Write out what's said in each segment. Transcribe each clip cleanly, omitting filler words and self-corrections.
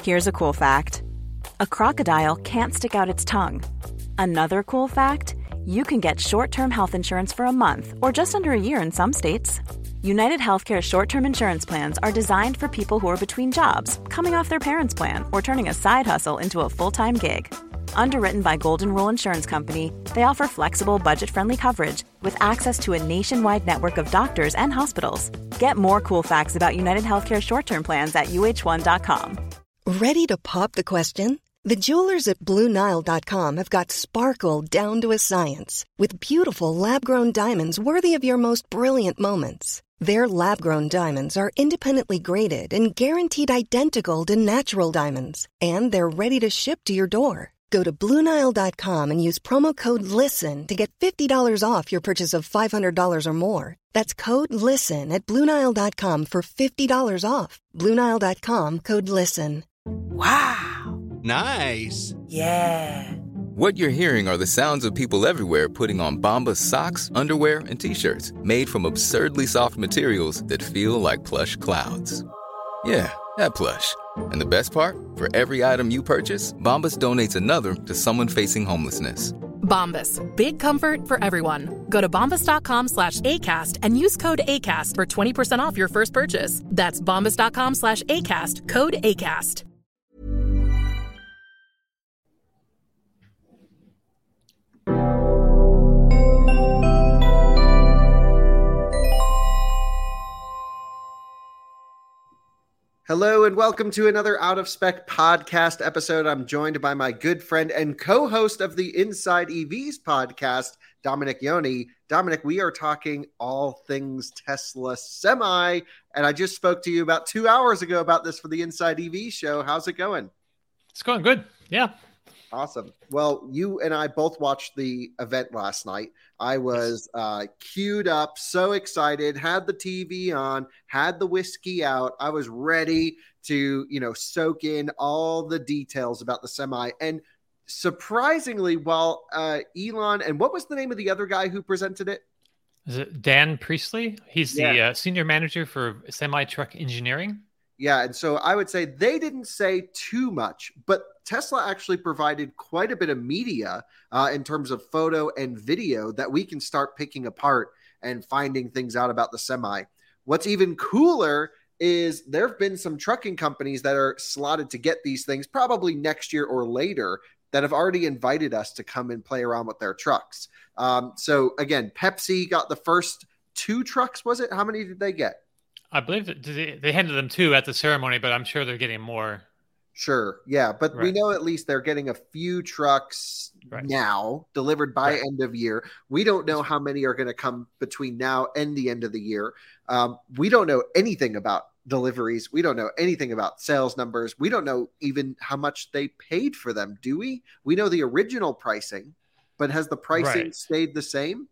Here's a cool fact. A crocodile can't stick out its tongue. Another cool fact, you can get short-term health insurance for a month or just under a year in some states. United Healthcare short-term insurance plans are designed for people who are between jobs, coming off their parents' plan, or turning a side hustle into a full-time gig. Underwritten by Golden Rule Insurance Company, they offer flexible, budget-friendly coverage with access to a nationwide network of doctors and hospitals. Get more cool facts about United Healthcare short-term plans at uh1.com. Ready to pop the question? The jewelers at BlueNile.com have got sparkle down to a science with beautiful lab-grown diamonds worthy of your most brilliant moments. Their lab-grown diamonds are independently graded and guaranteed identical to natural diamonds, and they're ready to ship to your door. Go to BlueNile.com and use promo code LISTEN to get $50 off your purchase of $500 or more. That's code LISTEN at BlueNile.com for $50 off. BlueNile.com, code LISTEN. Wow. Nice. Yeah. What you're hearing are the sounds of people everywhere putting on Bombas socks, underwear, and T-shirts made from absurdly soft materials that feel like plush clouds. Yeah, that plush. And the best part? For every item you purchase, Bombas donates another to someone facing homelessness. Bombas. Big comfort for everyone. Go to bombas.com/ACAST and use code ACAST for 20% off your first purchase. That's bombas.com/ACAST. Code ACAST. Hello and welcome to another Out of Spec podcast episode. I'm joined by my good friend and co-host of the Inside EVs podcast, Dominic Yoni. Dominic, we are talking all things Tesla Semi, and I just spoke to you about 2 hours ago about this for the Inside EV show. How's it going? It's going good. Yeah. Awesome. Well, you and I both watched the event last night. I was queued up, so excited, had the TV on, had the whiskey out. I was ready to, soak in all the details about the Semi. And surprisingly, while Elon, and what was the name of the other guy who presented it? Is it Dan Priestley? He's the senior manager for semi-truck engineering. Yeah, and so I would say they didn't say too much, but Tesla actually provided quite a bit of media in terms of photo and video that we can start picking apart and finding things out about the Semi. What's even cooler is there have been some trucking companies that are slotted to get these things probably next year or later that have already invited us to come and play around with their trucks. So again, Pepsi got the first 2 trucks, was it? How many did they get? I believe that they handed them 2 at the ceremony, but I'm sure they're getting more. Sure. Yeah. But we know at least they're getting a few trucks now delivered by end of year. We don't know how many are going to come between now and the end of the year. We don't know anything about deliveries. We don't know anything about sales numbers. We don't know even how much they paid for them. Do we? We know the original pricing, but has the pricing stayed the same?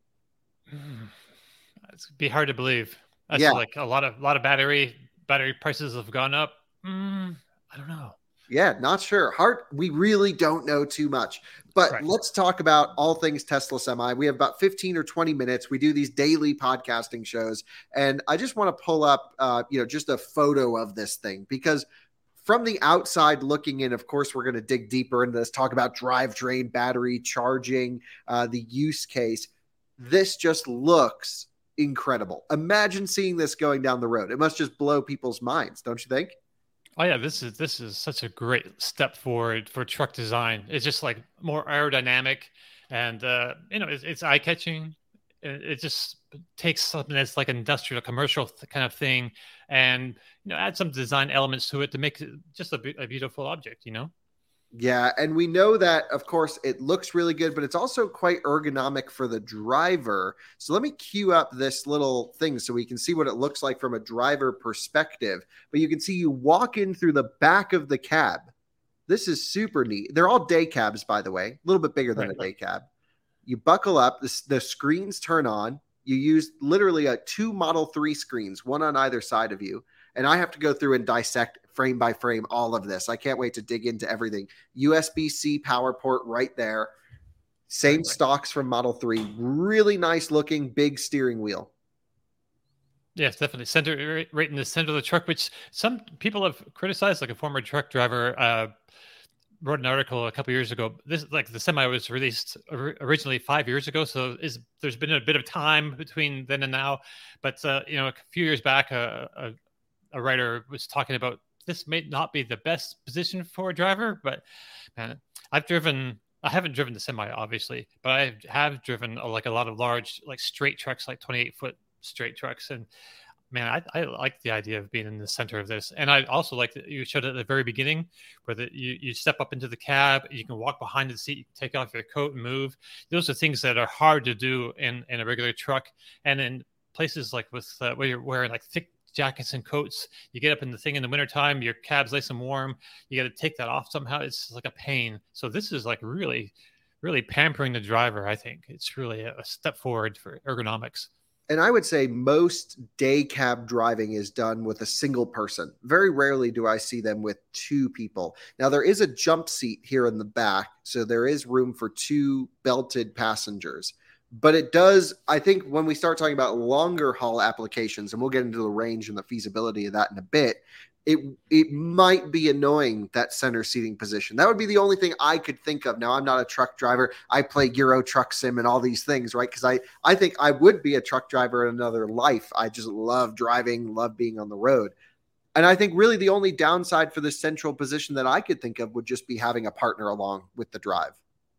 It's be hard to believe. That's like a lot of battery prices have gone up. I don't know. Yeah, not sure. We really don't know too much. But let's talk about all things Tesla Semi. We have about 15 or 20 minutes. We do these daily podcasting shows. And I just want to pull up, just a photo of this thing. Because from the outside looking in, of course, we're going to dig deeper into this, talk about drivetrain, battery, charging, the use case. This just looks incredible. Imagine seeing this going down the road. It must just blow people's minds, don't you think? Oh yeah, this is such a great step forward for truck design. It's just like more aerodynamic, and it's eye catching. It just takes something that's like an industrial, commercial kind of thing, and add some design elements to it to make it just a beautiful object. Yeah, and we know that, of course, it looks really good, but it's also quite ergonomic for the driver. So let me cue up this little thing so we can see what it looks like from a driver perspective. But you can see you walk in through the back of the cab. This is super neat. They're all day cabs, by the way, a little bit bigger than a day cab. You buckle up, the screens turn on. You use literally 2 Model 3 screens, one on either side of you. And I have to go through and dissect frame by frame all of this. I can't wait to dig into everything. USB-C power port right there. Same stocks from Model 3. Really nice looking big steering wheel. Yes, definitely. Center right in the center of the truck, which some people have criticized. Like a former truck driver wrote an article a couple years ago. This like the semi was released originally 5 years ago, so there's been a bit of time between then and now. But a few years back, a writer was talking about this may not be the best position for a driver, but man, I haven't driven the semi, obviously, but I have driven like a lot of large, like straight trucks, like 28-foot straight trucks. And man, I like the idea of being in the center of this. And I also like that you showed at the very beginning where you step up into the cab, you can walk behind the seat, you can take off your coat and move. Those are things that are hard to do in a regular truck. And in places like with where you're wearing like thick jackets and coats, you get up in the thing in the wintertime, your cab's nice and warm, you got to take that off somehow. It's like a pain. So this is like really, really pampering the driver. I think it's really a step forward for ergonomics. And I would say most day cab driving is done with a single person. Very rarely do I see them with two people. Now, there is a jump seat here in the back, so there is room for two belted passengers. But it does, I think when we start talking about longer haul applications, and we'll get into the range and the feasibility of that in a bit, it might be annoying, that center seating position. That would be the only thing I could think of. Now, I'm not a truck driver. I play Euro Truck Sim and all these things, right? Because I think I would be a truck driver in another life. I just love driving, love being on the road. And I think really the only downside for this central position that I could think of would just be having a partner along with the drive.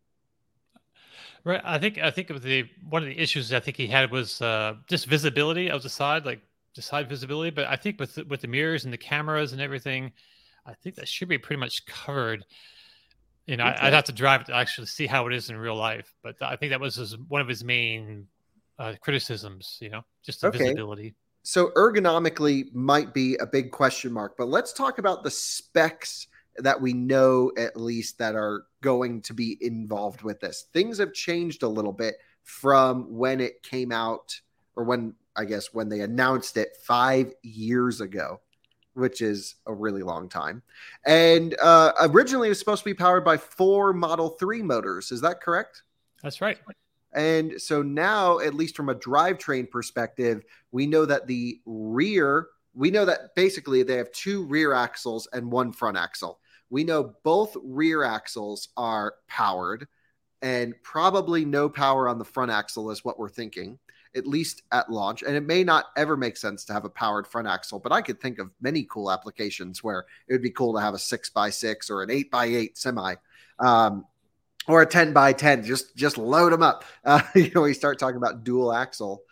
Right. I think one of the issues I think he had was just visibility of the side, like the side visibility. But I think with the mirrors and the cameras and everything, I think that should be pretty much covered. Okay. I'd have to drive it to actually see how it is in real life. But I think that was one of his main criticisms, just the visibility. So ergonomically might be a big question mark. But let's talk about the specs that we know at least that are going to be involved with this. Things have changed a little bit from when it came out, or when they announced it 5 years ago, which is a really long time. And originally it was supposed to be powered by 4 Model 3 motors. Is that correct? That's right. And so now, at least from a drivetrain perspective, we know that basically they have 2 rear axles and 1 front axle. We know both rear axles are powered, and probably no power on the front axle is what we're thinking, at least at launch. And it may not ever make sense to have a powered front axle, but I could think of many cool applications where it would be cool to have a 6x6 or an 8x8 semi, or a 10x10. Just load them up. We start talking about dual axle,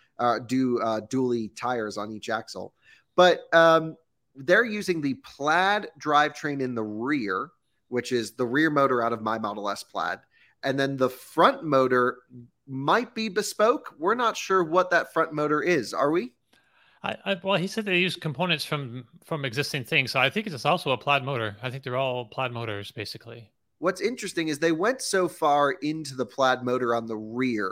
dually tires on each axle. But they're using the Plaid drivetrain in the rear, which is the rear motor out of my Model S Plaid. And then the front motor might be bespoke. We're not sure what that front motor is. Are we? Well, he said they use components from existing things. So I think it's also a Plaid motor. I think they're all Plaid motors, basically. What's interesting is they went so far into the Plaid motor on the rear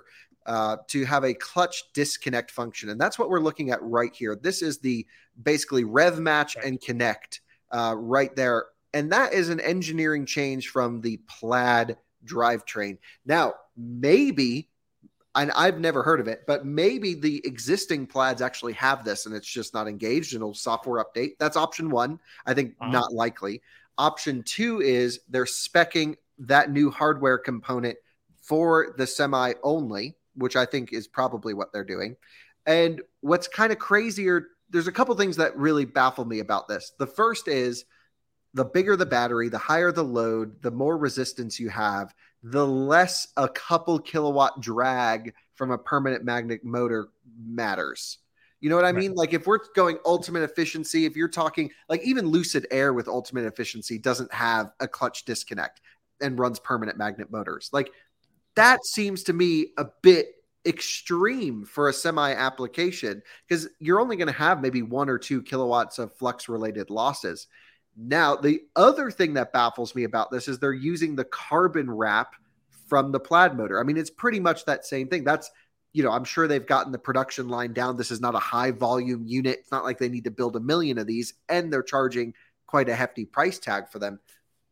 to have a clutch disconnect function. And that's what we're looking at right here. This is the basically rev match and connect right there. And that is an engineering change from the Plaid drivetrain. Now, maybe, and I've never heard of it, but maybe the existing Plaids actually have this and it's just not engaged and it'll software update. That's option 1. I think not likely. Option 2 is they're speccing that new hardware component for the semi only, which I think is probably what they're doing. And what's kind of crazier, there's a couple things that really baffle me about this. The first is the bigger the battery, the higher the load, the more resistance you have, the less a couple kilowatt drag from a permanent magnet motor matters. You know what I mean? Like if we're going ultimate efficiency, if you're talking like even Lucid Air with ultimate efficiency doesn't have a clutch disconnect and runs permanent magnet motors. Like that seems to me a bit extreme for a semi application because you're only going to have maybe 1 or 2 kilowatts of flux related losses. Now, the other thing that baffles me about this is they're using the carbon wrap from the Plaid motor. I mean, it's pretty much that same thing. That's, I'm sure they've gotten the production line down. This is not a high volume unit. It's not like they need to build 1 million of these, and they're charging quite a hefty price tag for them.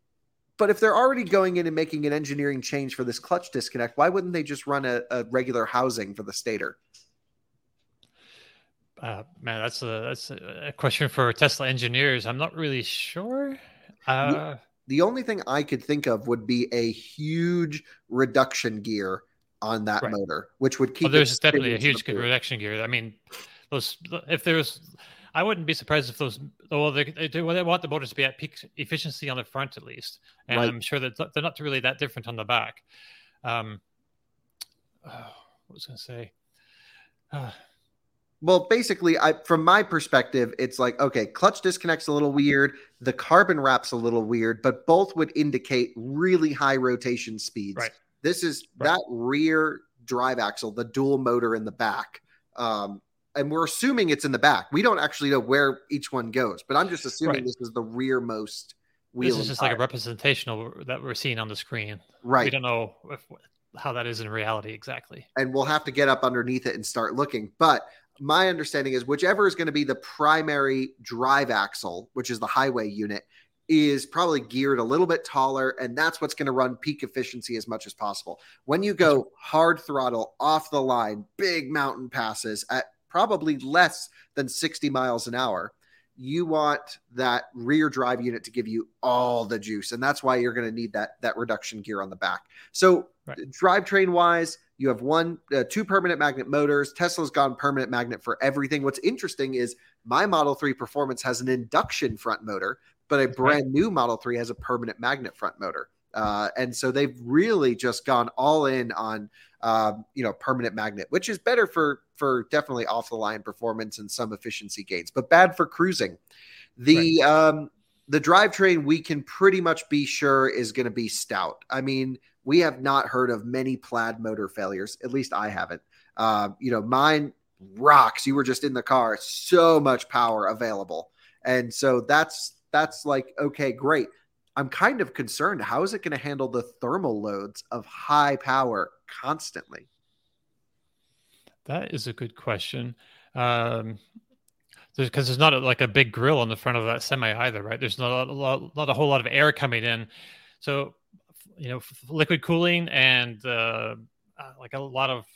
But if they're already going in and making an engineering change for this clutch disconnect, why wouldn't they just run a regular housing for the stator? Man, that's a question for Tesla engineers. I'm not really sure. The only thing I could think of would be a huge reduction gear on that motor, which would keep. There's definitely a huge reduction gear. I mean, I wouldn't be surprised if those. Well, they want the motors to be at peak efficiency on the front at least, and I'm sure that they're not really that different on the back. What was I going to say? Well, basically, from my perspective, it's like, okay, clutch disconnect's a little weird. The carbon wrap's a little weird, but both would indicate really high rotation speeds. Right. This is that rear drive axle, the dual motor in the back. And we're assuming it's in the back. We don't actually know where each one goes, but I'm just assuming this is the rearmost wheel. This is just like a representation of that we're seeing on the screen. Right. We don't know how that is in reality exactly. And we'll have to get up underneath it and start looking. But my understanding is whichever is going to be the primary drive axle, which is the highway unit, is probably geared a little bit taller, and that's what's going to run peak efficiency as much as possible. When you go hard throttle off the line, big mountain passes at probably less than 60 miles an hour, you want that rear drive unit to give you all the juice. And that's why you're going to need that reduction gear on the back. So drivetrain wise, you have two permanent magnet motors. Tesla's gone permanent magnet for everything. What's interesting is my Model 3 Performance has an induction front motor, but a brand new Model 3 has a permanent magnet front motor. And so they've really just gone all in on, permanent magnet, which is better for definitely off the line performance and some efficiency gains, but bad for cruising. The drivetrain we can pretty much be sure is going to be stout. I mean, we have not heard of many Plaid motor failures. At least I haven't. Mine rocks. You were just in the car. So much power available. And so that's like, okay, great. I'm kind of concerned. How is it going to handle the thermal loads of high power constantly? That is a good question. Because there's not like a big grill on the front of that semi either, right? There's not a whole lot of air coming in. So, liquid cooling and like a lot of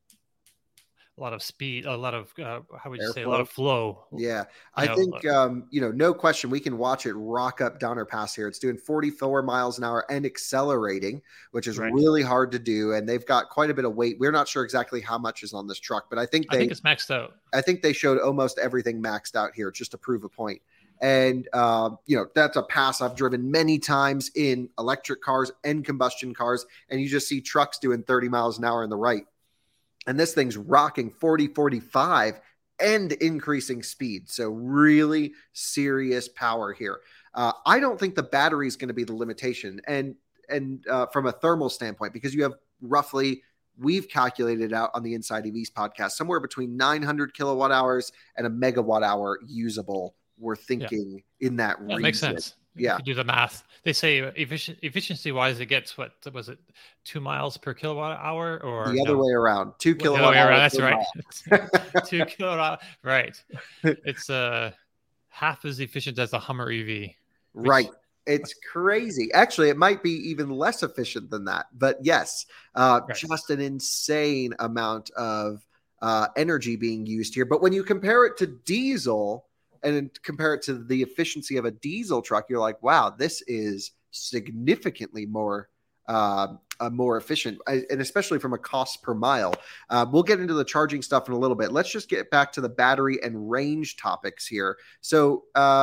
speed, a lot of how would you say, a lot of flow. Yeah, I think no question, we can watch it rock up Donner Pass here. It's doing 44 miles an hour and accelerating, which is really hard to do. And they've got quite a bit of weight. We're not sure exactly how much is on this truck, but I think it's maxed out. I think they showed almost everything maxed out here just to prove a point. And, that's a pass I've driven many times in electric cars and combustion cars. And you just see trucks doing 30 miles an hour in the right. And this thing's rocking 40, 45 and increasing speed. So really serious power here. I don't think the battery is going to be the limitation. And from a thermal standpoint, because you have roughly, we've calculated out on the Inside EVs podcast, somewhere between 900 kilowatt hours and a megawatt hour usable. We're thinking in that region. Makes sense. Yeah. If you do the math. They say efficiency wise, it gets what was it, 2 miles per kilowatt hour, or the other way around, 2 kilowatt hours. That's right. 2 kilowatt. Right. It's half as efficient as a Hummer EV. Right. It's crazy. Actually, it might be even less efficient than that. But yes, just an insane amount of energy being used here. But when you compare it to diesel, and compare it to the efficiency of a diesel truck, you're like, wow, this is significantly more efficient, and especially from a cost per mile. We'll get into the charging stuff in a little bit. Let's just get back to the battery and range topics here. So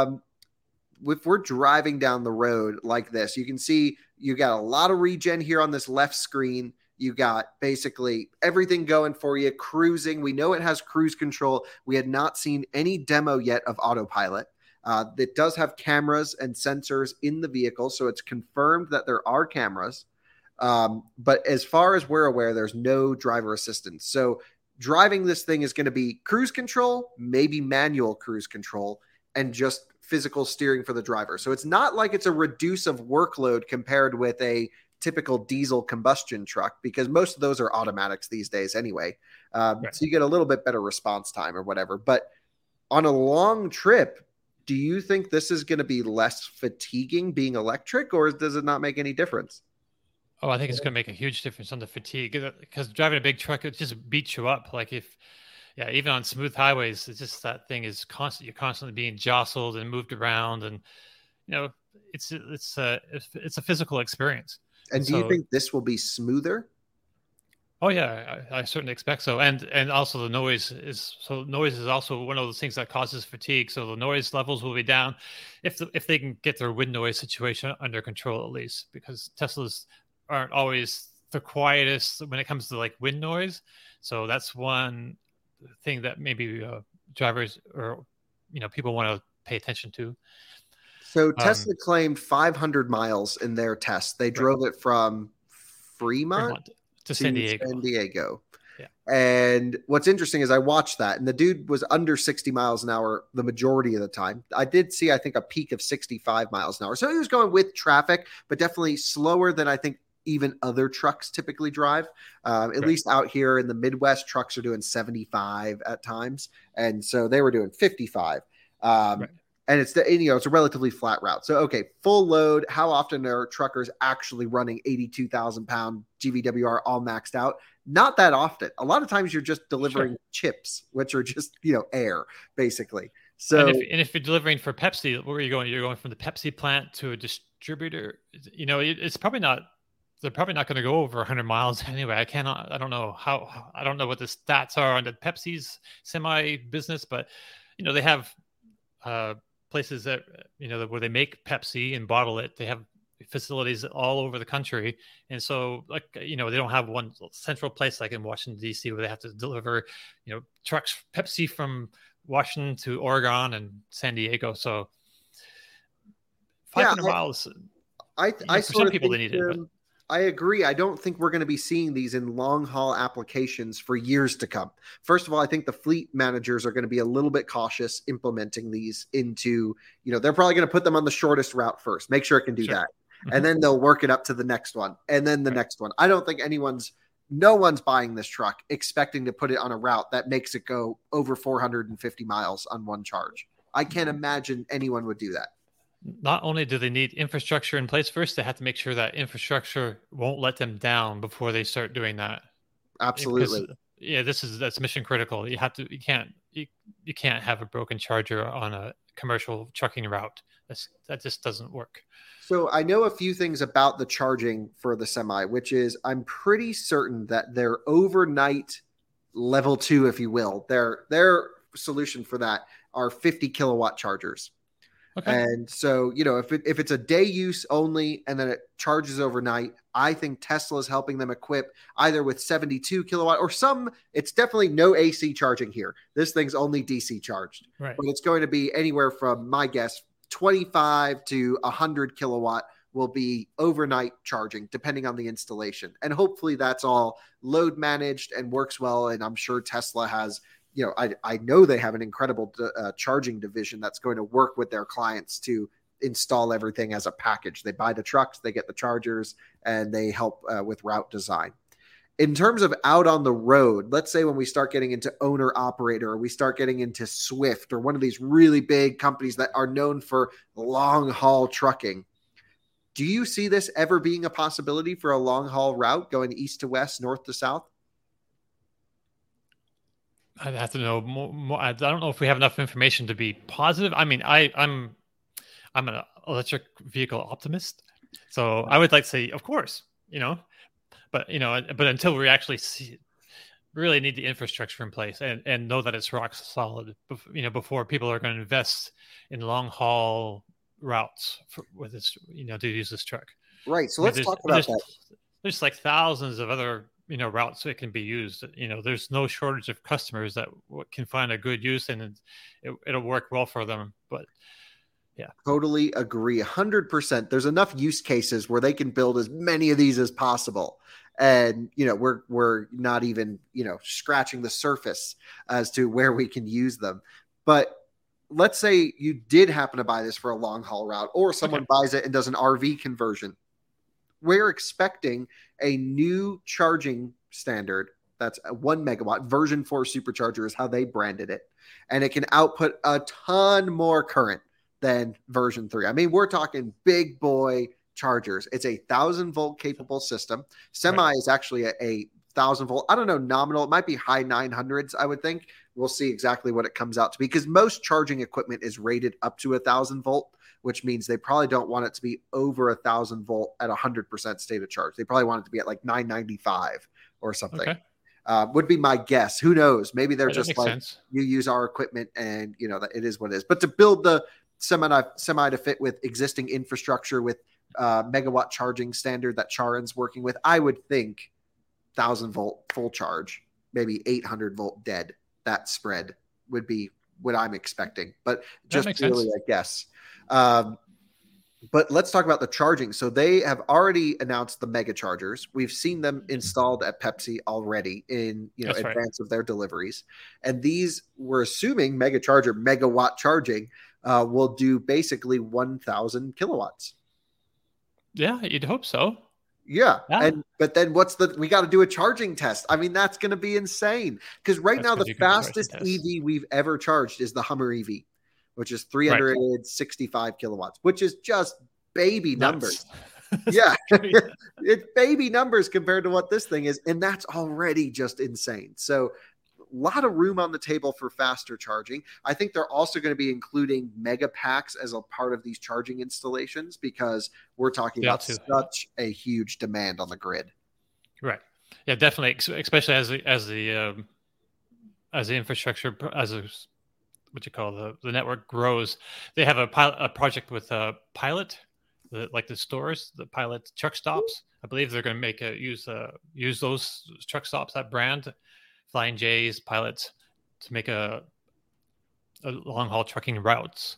if we're driving down the road like this, you can see you got a lot of regen here on this left screen. You got basically everything going for you, cruising. We know it has cruise control. We had not seen any demo yet of autopilot. It does have cameras and sensors in the vehicle, so it's confirmed that there are cameras. But as far as we're aware, there's no driver assistance. So driving this thing is going to be cruise control, maybe manual cruise control, and just physical steering for the driver. So it's not like it's a reduce of workload compared with a typical diesel combustion truck, because most of those are automatics these days anyway. So you get a little bit better response time or whatever. But on a long trip, do you think this is going to be less fatiguing being electric, or does it not make any difference? Oh, I think it's going to make a huge difference on the fatigue, because driving a big truck, it just beats you up. Like if Yeah, even on smooth highways, it's just that thing is constant. You're constantly being jostled and moved around, and it's a physical experience. And do you think this will be smoother? Oh yeah, I certainly expect so. And also the noise is also one of those things that causes fatigue. So the noise levels will be down if they can get their wind noise situation under control, at least, because Teslas aren't always the quietest when it comes to like wind noise. So that's one thing that maybe drivers or people want to pay attention to. So Tesla claimed 500 miles in their test. They drove it from Fremont to San Diego. Yeah. And what's interesting is I watched that, and the dude was under 60 miles an hour the majority of the time. I did see, I think, a peak of 65 miles an hour. So he was going with traffic, but definitely slower than I think even other trucks typically drive. At least out here in the Midwest, trucks are doing 75 at times. And so they were doing 55. And it's it's a relatively flat route. So, okay, full load. How often are truckers actually running 82,000 pound GVWR all maxed out? Not that often. A lot of times you're just delivering chips, which are just, air basically. So, and if you're delivering for Pepsi, where are you going? You're going from the Pepsi plant to a distributor. It's probably not. They're probably not going to go over 100 miles anyway. I don't know what the stats are on the Pepsi's semi business, but they have places that where they make Pepsi and bottle it. They have facilities all over the country, and so they don't have one central place like in Washington D.C. where they have to deliver trucks Pepsi from Washington to Oregon and San Diego. So 500 miles. I for some people they need it. But I agree. I don't think we're going to be seeing these in long haul applications for years to come. First of all, I think the fleet managers are going to be a little bit cautious implementing these into, they're probably going to put them on the shortest route first, make sure it can do that. And then they'll work it up to the next one and then the next one. I don't think no one's buying this truck expecting to put it on a route that makes it go over 450 miles on one charge. I can't imagine anyone would do that. Not only do they need infrastructure in place first, they have to make sure that infrastructure won't let them down before they start doing that. Absolutely. Because, that's mission critical. You can't have a broken charger on a commercial trucking route. That just doesn't work. So I know a few things about the charging for the Semi, which is I'm pretty certain that their overnight level 2, if you will, their solution for that are 50 kilowatt chargers. Okay. And so, if it's a day use only and then it charges overnight, I think Tesla is helping them equip either with 72 kilowatt or it's definitely no AC charging here. This thing's only DC charged, but it's going to be anywhere from, my guess, 25 to 100 kilowatt will be overnight charging depending on the installation. And hopefully that's all load managed and works well. And I'm sure Tesla has, I know they have an incredible charging division that's going to work with their clients to install everything as a package. They buy the trucks, they get the chargers, and they help with route design. In terms of out on the road, let's say when we start getting into owner operator, or we start getting into Swift or one of these really big companies that are known for long haul trucking, do you see this ever being a possibility for a long haul route going east to west, north to south? I'd have to know more. I don't know if we have enough information to be positive. I mean, I'm an electric vehicle optimist, so I would like to say, of course, but until we actually really need the infrastructure in place and know that it's rock solid, before people are going to invest in long haul routes with this, to use this truck. Right. So let's talk about that. There's like thousands of other routes that can be used. There's no shortage of customers that can find a good use, and it'll work well for them. But yeah, totally agree. 100%. There's enough use cases where they can build as many of these as possible. And, we're not even, scratching the surface as to where we can use them. But let's say you did happen to buy this for a long haul route, or someone buys it and does an RV conversion. We're expecting a new charging standard that's a 1 megawatt. Version 4 supercharger is how they branded it. And it can output a ton more current than version 3. I mean, we're talking big boy chargers. It's a 1,000 volt capable system. Semi is actually a 1,000 volt. I don't know, nominal. It might be high 900s, I would think. We'll see exactly what it comes out to be, because most charging equipment is rated up to 1,000-volt, which means they probably don't want it to be over 1,000-volt at 100% state of charge. They probably want it to be at like 995 or something. Okay. Would be my guess. Who knows? Maybe they're just like, sense. You use our equipment and it is what it is. But to build the semi to fit with existing infrastructure with megawatt charging standard that Charon's working with, I would think 1,000-volt full charge, maybe 800-volt dead. That spread would be what I'm expecting, but just really, I guess. But let's talk about the charging. So they have already announced the mega chargers. We've seen them installed at Pepsi already in advance of their deliveries. And these, we're assuming megawatt charging will do basically 1,000 kilowatts. Yeah, you'd hope so. Yeah. But then we got to do a charging test. I mean, that's going to be insane, because now the fastest EV we've ever charged is the Hummer EV, which is 365 kilowatts, which is just baby numbers. Yeah. It's baby numbers compared to what this thing is. And that's already just insane. So a lot of room on the table for faster charging. I think they're also going to be including mega packs as a part of these charging installations, because we're talking about such a huge demand on the grid. Right. Yeah, definitely. Especially as the infrastructure, the network grows. They have a project with Pilot, like the stores, the Pilot truck stops. I believe they're going to use those truck stops, that brand, Flying J's, Pilots, to make a long haul trucking routes.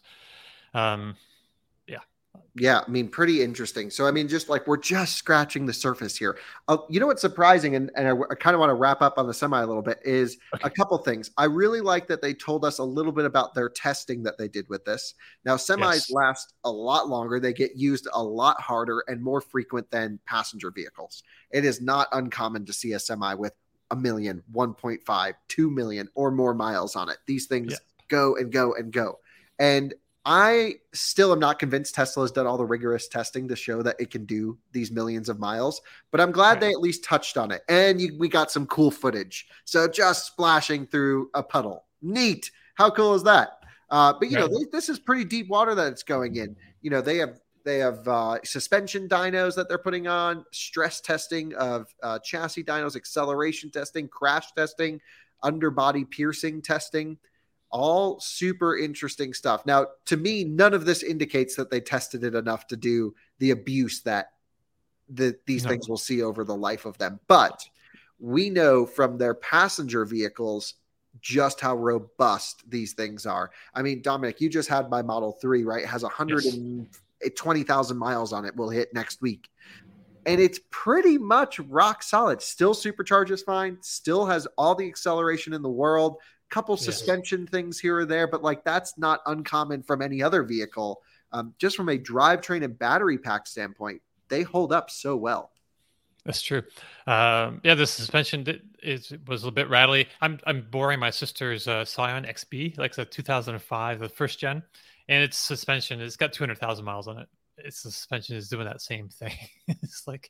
Yeah, I mean, pretty interesting. So, I mean, just like we're just scratching the surface here. You know what's surprising, and I kind of want to wrap up on the semi a little bit, is a couple things. I really like that they told us a little bit about their testing that they did with this. Now, semis last a lot longer. They get used a lot harder and more frequent than passenger vehicles. It is not uncommon to see a semi with 1 million, 1.5, 2 million or more miles on it. These things go and go and go. And I still am not convinced Tesla has done all the rigorous testing to show that it can do these millions of miles, but I'm glad they at least touched on it. And we got some cool footage. So just splashing through a puddle. Neat. How cool is that? But this is pretty deep water that it's going in. They have suspension dynos that they're putting on, stress testing of chassis dynos, acceleration testing, crash testing, underbody piercing testing. All super interesting stuff. Now, to me, none of this indicates that they tested it enough to do the abuse that these things will see over the life of them. But we know from their passenger vehicles just how robust these things are. I mean, Dominic, you just had my Model 3, right? It has 120,000 miles on it. We'll hit next week. And it's pretty much rock solid. Still supercharges fine. Still has all the acceleration in the world. Couple suspension things here or there, but like that's not uncommon from any other vehicle. Just from a drivetrain and battery pack standpoint, they hold up so well. That's true. The suspension was a little bit rattly. I'm borrowing my sister's Scion XB, like the 2005, the first gen, and its suspension, it's got 200,000 miles on it. Its suspension is doing that same thing. It's like,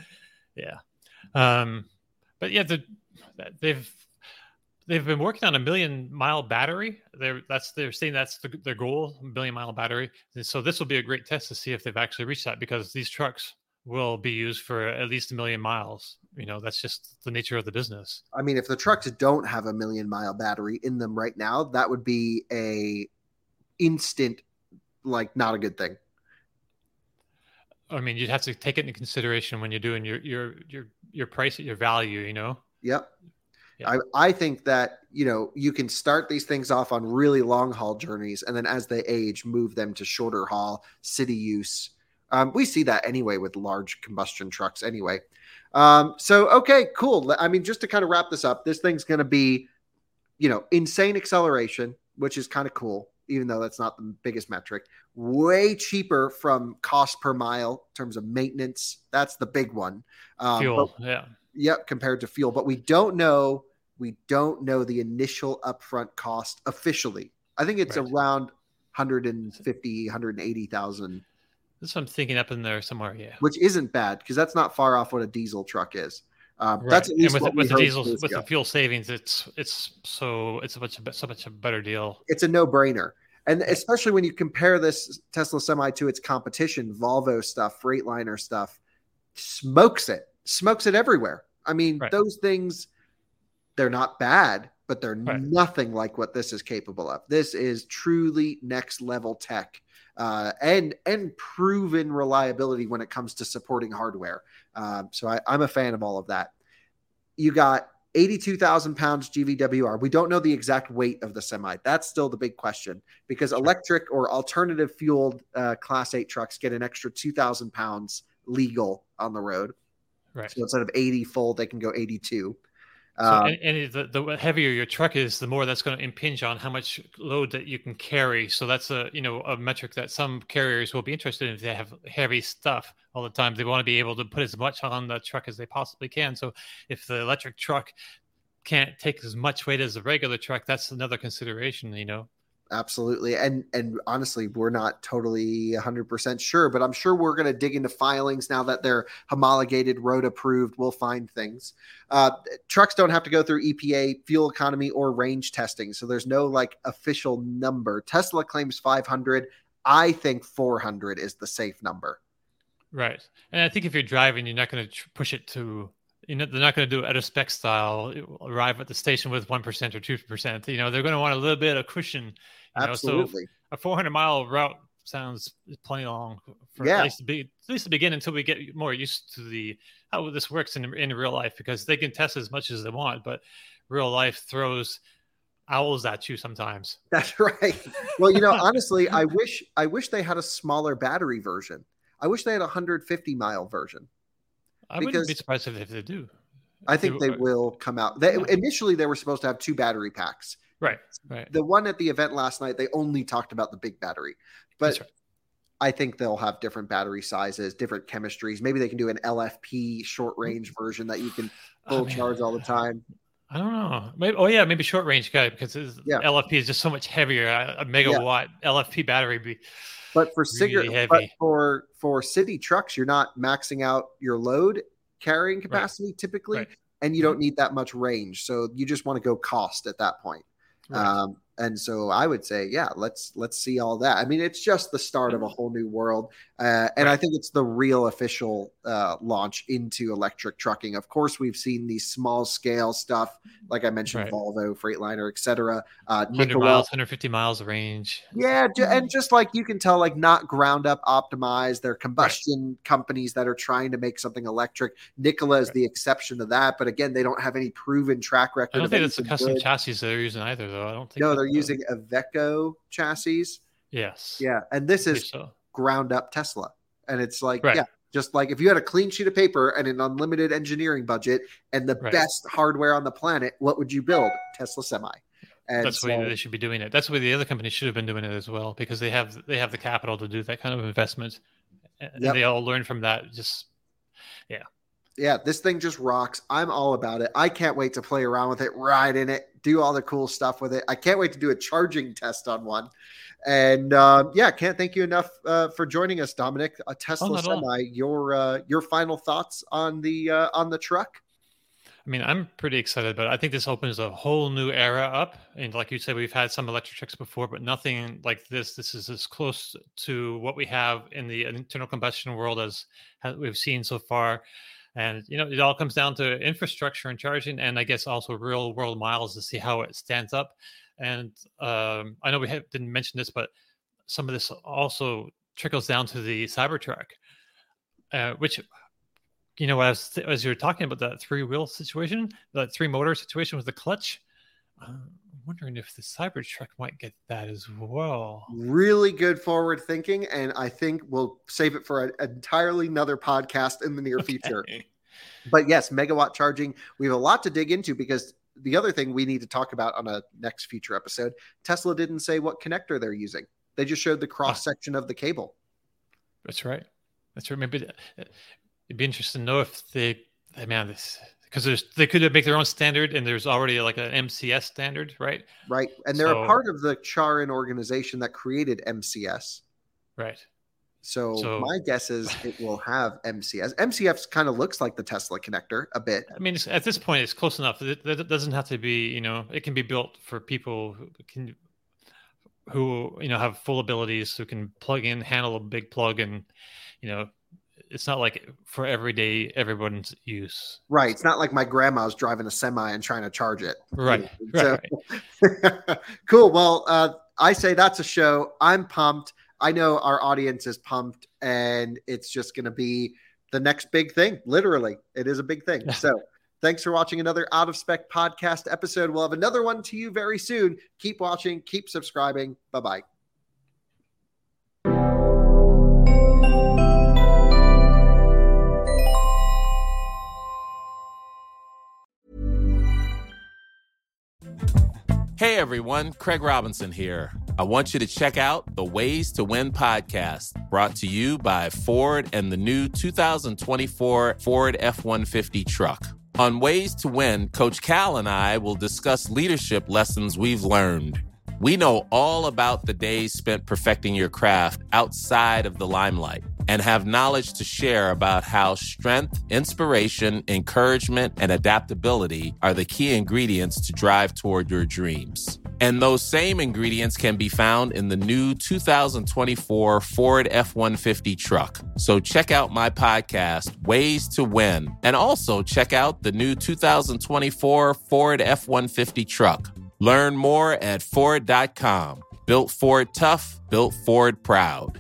but yeah, they've been working on a 1 million mile battery. They're saying that's their goal, 1 million mile battery. And so this will be a great test to see if they've actually reached that, because these trucks will be used for at least 1 million miles. That's just the nature of the business. I mean, if the trucks don't have a 1 million mile battery in them right now, that would be a instant, like, not a good thing. I mean, you'd have to take it into consideration when you're doing your price at your value, Yep. Yeah. I think that, you can start these things off on really long haul journeys, and then as they age, move them to shorter haul city use. We see that anyway with large combustion trucks anyway. Okay, cool. I mean, just to kind of wrap this up, this thing's going to be, insane acceleration, which is kind of cool, even though that's not the biggest metric. Way cheaper from cost per mile in terms of maintenance. That's the big one. Fuel, Yep, compared to fuel. But we don't know the initial upfront cost officially. I think it's around 150, 180,000. That's what I'm thinking, up in there somewhere, Which isn't bad, because that's not far off what a diesel truck is. That's at least and what with we the heard diesel, years with ago. the fuel savings, it's so much a better deal. It's a no-brainer. And especially when you compare this Tesla Semi to its competition, Volvo stuff, Freightliner stuff, smokes it everywhere. I mean, those things, they're not bad, but they're nothing like what this is capable of. This is truly next level tech, and proven reliability when it comes to supporting hardware. So I'm a fan of all of that. You got 82,000 pounds GVWR. We don't know the exact weight of the Semi. That's still the big question, because electric or alternative fueled Class 8 trucks get an extra 2,000 pounds legal on the road. Right. So instead of 80 full, they can go 82. So the heavier your truck is, the more that's going to impinge on how much load that you can carry. So that's a metric that some carriers will be interested in if they have heavy stuff all the time. They want to be able to put as much on the truck as they possibly can. So if the electric truck can't take as much weight as a regular truck, that's another consideration, Absolutely. And honestly, we're not totally 100% sure, but I'm sure we're going to dig into filings now that they're homologated, road approved. We'll find things. Trucks don't have to go through EPA fuel economy or range testing. So there's no official number. Tesla claims 500. I think 400 is the safe number. Right. And I think if you're driving, you're not going to push it to, they're not going to do it at a spec style, arrive at the station with 1% or 2%. They're going to want a little bit of cushion. Absolutely. So a 400-mile route sounds plenty long for at least to begin, until we get more used to how this works in real life, because they can test as much as they want, but real life throws owls at you sometimes. That's right. Well, honestly, I wish they had a smaller battery version. I wish they had a 150-mile version. I wouldn't be surprised if they do. I think they will come out. Initially, they were supposed to have 2 battery packs. Right. The one at the event last night, they only talked about the big battery. But I think they'll have different battery sizes, different chemistries. Maybe they can do an LFP short-range version that you can full charge all the time. I don't know. Maybe short-range guy, because LFP is just so much heavier. A megawatt LFP battery would be... But for for city trucks, you're not maxing out your load carrying capacity typically, and you don't need that much range. So you just want to go cost at that point. Right. And so I would say, let's see all that. I mean, it's just the start of a whole new world. And I think it's the real official launch into electric trucking. Of course, we've seen these small scale stuff, like I mentioned, Volvo, Freightliner, et cetera. 100 miles, 150 miles range. Yeah. And just you can tell, not ground up optimized. They're combustion companies that are trying to make something electric. Nikola is the exception to that. But again, they don't have any proven track record. I don't think it's the custom chassis they're using either, though. I don't think. No, they're using Iveco chassis. Yes. Yeah. And this is ground up Tesla. And it's just if you had a clean sheet of paper and an unlimited engineering budget and the best hardware on the planet, what would you build? Tesla Semi. And that's the way they should be doing it. That's the way the other companies should have been doing it as well, because they have the capital to do that kind of investment. And they all learn from that. Yeah, this thing just rocks. I'm all about it. I can't wait to play around with it, ride in it, do all the cool stuff with it. I can't wait to do a charging test on one. And can't thank you enough for joining us, Dominic. A Tesla Semi. Your final thoughts on the truck? I mean, I'm pretty excited, but I think this opens a whole new era up. And like you said, we've had some electric trucks before, but nothing like this. This is as close to what we have in the internal combustion world as we've seen so far. And, it all comes down to infrastructure and charging, and I guess also real world miles to see how it stands up. And I know we didn't mention this, but some of this also trickles down to the Cybertruck, which, as you're talking about that 3-wheel situation, that 3-motor situation with the clutch, I'm wondering if the Cybertruck might get that as well. Really good forward thinking, and I think we'll save it for an entirely another podcast in the near future. But yes, megawatt charging, we have a lot to dig into, because the other thing we need to talk about on a next future episode, Tesla didn't say what connector they're using. They just showed the cross section of the cable. That's right. Maybe it'd be interesting to know if because they could make their own standard, and there's already like an MCS standard, right? Right. And they're a part of the Charin organization that created MCS. Right. So my guess is it will have MCS. MCS kind of looks like the Tesla connector a bit. I mean, at this point, it's close enough. It doesn't have to be, it can be built for people who have full abilities, who can plug in, handle a big plug, and it's not like for everyday everyone's use. Right. It's not like my grandma's driving a semi and trying to charge it. Right. So, right. Cool. Well, I say that's a show. I'm pumped. I know our audience is pumped, and it's just going to be the next big thing. Literally, it is a big thing. So thanks for watching another Out of Spec podcast episode. We'll have another one to you very soon. Keep watching, keep subscribing. Bye-bye. Hey everyone, Craig Robinson here. I want you to check out the Ways to Win podcast, brought to you by Ford and the new 2024 Ford F-150 truck. On Ways to Win, Coach Cal and I will discuss leadership lessons we've learned. We know all about the days spent perfecting your craft outside of the limelight and have knowledge to share about how strength, inspiration, encouragement, and adaptability are the key ingredients to drive toward your dreams. And those same ingredients can be found in the new 2024 Ford F-150 truck. So check out my podcast, Ways to Win, and also check out the new 2024 Ford F-150 truck. Learn more at Ford.com. Built Ford tough, built Ford proud.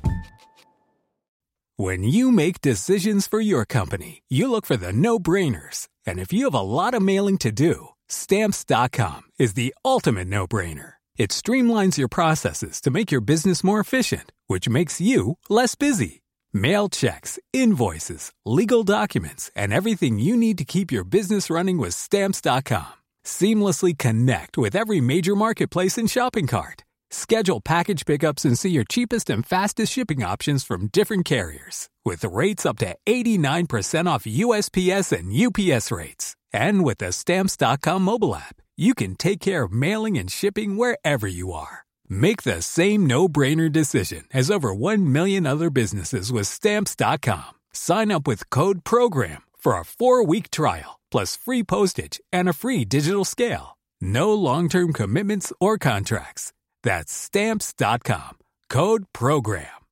When you make decisions for your company, you look for the no-brainers. And if you have a lot of mailing to do, Stamps.com is the ultimate no-brainer. It streamlines your processes to make your business more efficient, which makes you less busy. Mail checks, invoices, legal documents, and everything you need to keep your business running with Stamps.com. Seamlessly connect with every major marketplace and shopping cart. Schedule package pickups and see your cheapest and fastest shipping options from different carriers, with rates up to 89% off USPS and UPS rates. And with the Stamps.com mobile app, you can take care of mailing and shipping wherever you are. Make the same no-brainer decision as over 1 million other businesses with Stamps.com. Sign up with code PROGRAM for a 4-week trial, plus free postage and a free digital scale. No long-term commitments or contracts. That's Stamps.com. Code PROGRAM.